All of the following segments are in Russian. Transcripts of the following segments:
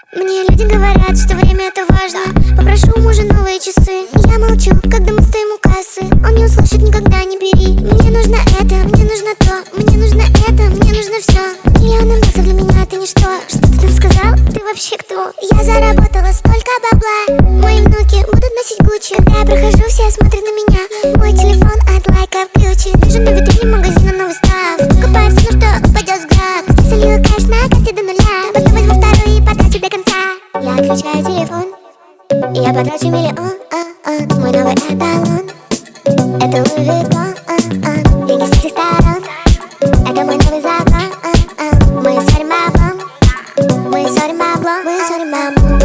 Мне люди говорят, что время это важно. Попрошу у мужа новые часы. Я молчу, когда мы стоим у кассы. Он не услышит, никогда не бери. Мне нужно это, мне нужно то. Мне нужно это, мне нужно все. Миллионы баксов для меня это ничто. Что ты там сказал? Ты вообще кто? Я заработала столько бабла. Мои внуки будут носить Гуччи. Когда я прохожу, все смотрят на меня. Мой телефон от лайков ключи. Даже на витрине магазина новый став. Покупаю все, на что упадет взгляд. Солила кэш на карте до нуля. Потом возьму второй и потрачу до конца. Я отключаю телефон, и я потрачу миллион. Мой новый эталон — это Луи Виттон. Деньги с всех сторон — это мой новый закон. Мы сорим баблом, мы сорим баблом, мы сорим баблом,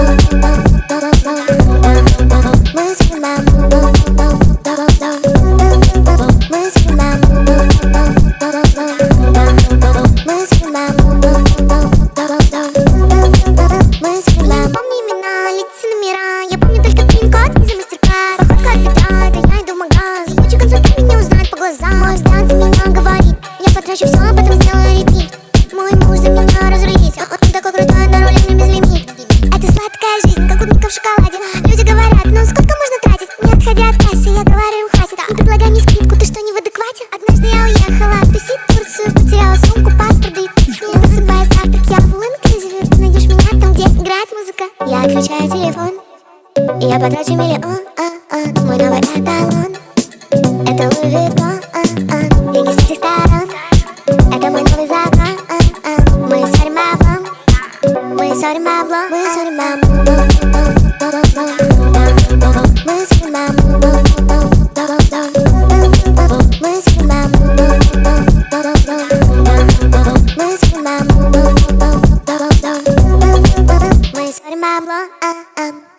мы сорим баблом, мы сорим баблом. Помни имена, лица, номера. Я помню только пин-код и за мастер-класс. Походка от бедра, да я иду в магаз. Лучше концерт меня узнать по глазам. Мой взгляд за меня говорит. Я потрачу все, а потом сделаю репит. Мой муж за меня разрулит. Он такой крутой, на руле мне без лимит. Это сладкая жизнь, как клубника в шоколаде. Люди говорят, ну сколько можно тратить? Не отходя от кассы, я говорю им хватит. Не предлагай мне скидку, ты что, не в адеквате? Однажды я уехала тусить в Турцию. Потеряла сумку, паспорт, да и не засыпая завтрак. Я в инклюзиве, ты найдешь меня там, где играет музыка. Я отключаю телефон, и я потрачу миллион. Мой новый эталон — это Луи Виттон. Деньги с всех сторон — это мой новый закон. Мы сорим баблом, мы сорим баблом, мы сорим баблом, мы сорим баблом, мы сорим баблом, мы сорим баблом, мы сорим баблом.